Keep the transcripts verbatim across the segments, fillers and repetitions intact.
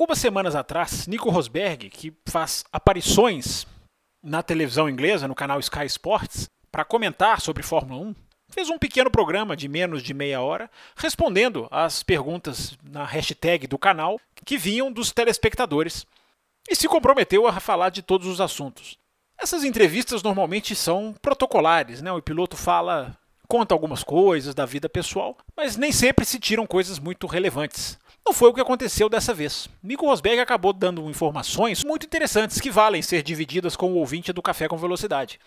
algumas semanas atrás, Nico Rosberg, que faz aparições na televisão inglesa, no canal Sky Sports, para comentar sobre Fórmula um, fez um pequeno programa de menos de meia hora, respondendo às perguntas na hashtag do canal que vinham dos telespectadores, e se comprometeu a falar de todos os assuntos. Essas entrevistas normalmente são protocolares, né? O piloto fala, conta algumas coisas da vida pessoal, mas nem sempre se tiram coisas muito relevantes. Não foi o que aconteceu dessa vez. Nico Rosberg acabou dando informações muito interessantes que valem ser divididas com o ouvinte do Café com Velocidade.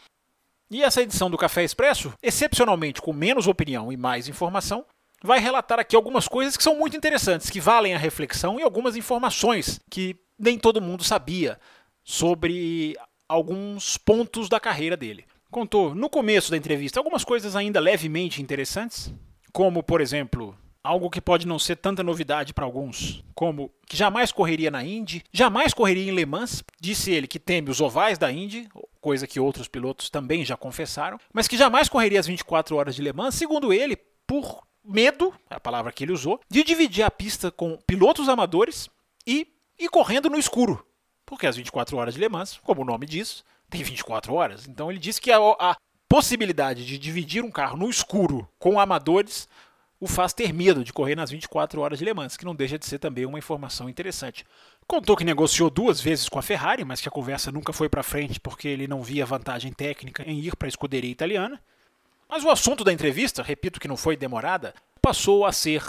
E essa edição do Café Expresso, excepcionalmente com menos opinião e mais informação, vai relatar aqui algumas coisas que são muito interessantes, que valem a reflexão, e algumas informações que nem todo mundo sabia sobre alguns pontos da carreira dele. Contou no começo da entrevista algumas coisas ainda levemente interessantes, como, por exemplo, algo que pode não ser tanta novidade para alguns, como que jamais correria na Indy, jamais correria em Le Mans. Disse ele que teme os ovais da Indy, coisa que outros pilotos também já confessaram, mas que jamais correria as vinte e quatro horas de Le Mans, segundo ele, por medo, é a palavra que ele usou, de dividir a pista com pilotos amadores e ir correndo no escuro. Porque as vinte e quatro horas de Le Mans, como o nome diz, tem vinte e quatro horas. Então ele disse que a, a possibilidade de dividir um carro no escuro com amadores o faz ter medo de correr nas vinte e quatro horas de Le Mans, que não deixa de ser também uma informação interessante. Contou que negociou duas vezes com a Ferrari, mas que a conversa nunca foi para frente porque ele não via vantagem técnica em ir para a escuderia italiana. Mas o assunto da entrevista, repito que não foi demorada, passou a ser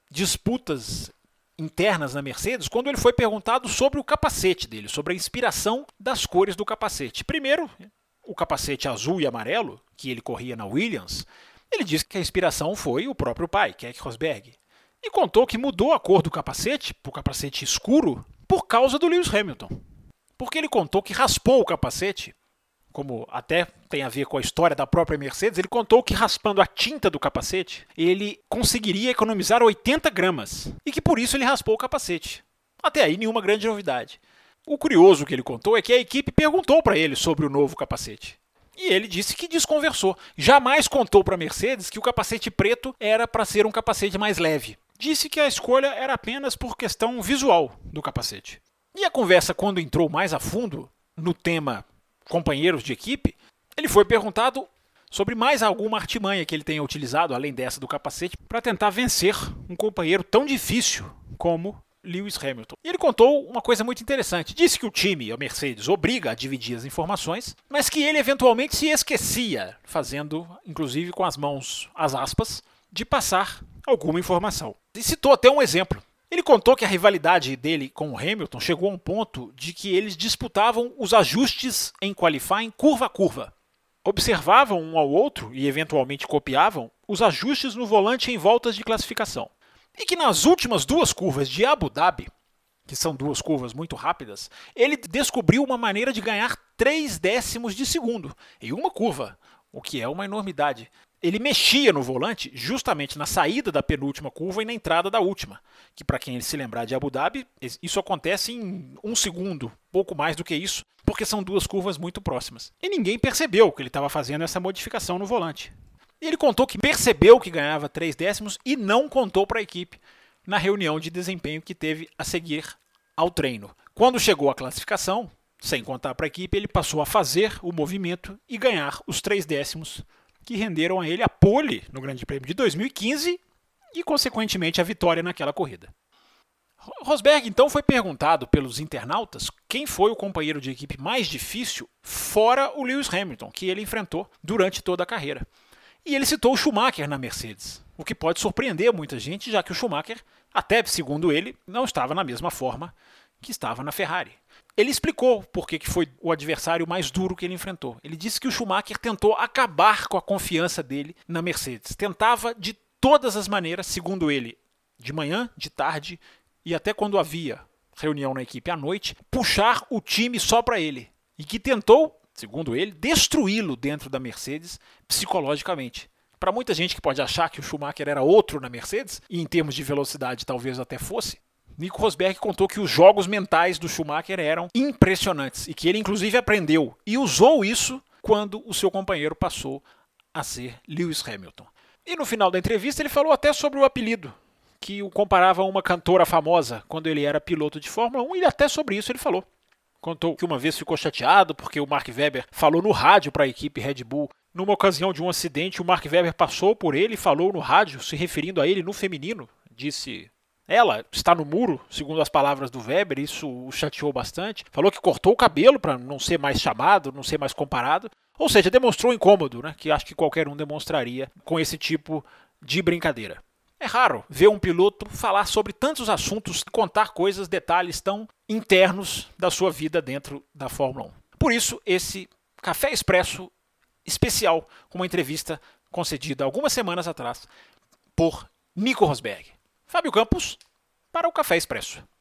disputas internas na Mercedes quando ele foi perguntado sobre o capacete dele, sobre a inspiração das cores do capacete. Primeiro, o capacete azul e amarelo, que ele corria na Williams, ele disse que a inspiração foi o próprio pai, Keke Rosberg, e contou que mudou a cor do capacete para o capacete escuro por causa do Lewis Hamilton. Porque ele contou que raspou o capacete, como até tem a ver com a história da própria Mercedes, ele contou que raspando a tinta do capacete, ele conseguiria economizar oitenta gramas, e que por isso ele raspou o capacete. Até aí nenhuma grande novidade. O curioso que ele contou é que a equipe perguntou para ele sobre o novo capacete. E ele disse que desconversou. Jamais contou para a Mercedes que o capacete preto era para ser um capacete mais leve. Disse que a escolha era apenas por questão visual do capacete. E a conversa, quando entrou mais a fundo no tema companheiros de equipe, ele foi perguntado sobre mais alguma artimanha que ele tenha utilizado, além dessa do capacete, para tentar vencer um companheiro tão difícil como Lewis Hamilton. E ele contou uma coisa muito interessante. Disse que o time, a Mercedes, obriga a dividir as informações, mas que ele eventualmente se esquecia, fazendo, inclusive com as mãos, as aspas, de passar alguma informação. E citou até um exemplo. Ele contou que a rivalidade dele com o Hamilton chegou a um ponto de que eles disputavam os ajustes em qualifying curva a curva. Observavam um ao outro e eventualmente copiavam os ajustes no volante em voltas de classificação. E que nas últimas duas curvas de Abu Dhabi, que são duas curvas muito rápidas, ele descobriu uma maneira de ganhar três décimos de segundo em uma curva, o que é uma enormidade. Ele mexia no volante justamente na saída da penúltima curva e na entrada da última, que para quem se lembrar de Abu Dhabi, isso acontece em um segundo, pouco mais do que isso, porque são duas curvas muito próximas. E ninguém percebeu que ele estava fazendo essa modificação no volante. Ele contou que percebeu que ganhava três décimos e não contou para a equipe na reunião de desempenho que teve a seguir ao treino. Quando chegou à classificação, sem contar para a equipe, ele passou a fazer o movimento e ganhar os três décimos que renderam a ele a pole no Grande Prêmio de dois mil e quinze e, consequentemente, a vitória naquela corrida. Rosberg, então, foi perguntado pelos internautas quem foi o companheiro de equipe mais difícil fora o Lewis Hamilton, que ele enfrentou durante toda a carreira. E ele citou o Schumacher na Mercedes, o que pode surpreender muita gente, já que o Schumacher, até segundo ele, não estava na mesma forma que estava na Ferrari. Ele explicou por que foi o adversário mais duro que ele enfrentou. Ele disse que o Schumacher tentou acabar com a confiança dele na Mercedes. Tentava de todas as maneiras, segundo ele, de manhã, de tarde e até quando havia reunião na equipe à noite, puxar o time só para ele. E que tentou, segundo ele, destruí-lo dentro da Mercedes psicologicamente. Para muita gente que pode achar que o Schumacher era outro na Mercedes, e em termos de velocidade talvez até fosse, Nico Rosberg contou que os jogos mentais do Schumacher eram impressionantes e que ele inclusive aprendeu e usou isso quando o seu companheiro passou a ser Lewis Hamilton. E no final da entrevista ele falou até sobre o apelido que o comparava a uma cantora famosa quando ele era piloto de Fórmula um, e até sobre isso ele falou. Contou que uma vez ficou chateado porque o Mark Webber falou no rádio para a equipe Red Bull. Numa ocasião de um acidente, o Mark Webber passou por ele e falou no rádio, se referindo a ele no feminino. Disse: ela está no muro, segundo as palavras do Webber, isso o chateou bastante. Falou que cortou o cabelo para não ser mais chamado, não ser mais comparado. Ou seja, demonstrou incômodo, né, que acho que qualquer um demonstraria com esse tipo de brincadeira. É raro ver um piloto falar sobre tantos assuntos, contar coisas, detalhes tão internos da sua vida dentro da Fórmula um. Por isso, esse Café Expresso especial, com uma entrevista concedida algumas semanas atrás por Nico Rosberg. Fábio Campos, para o Café Expresso.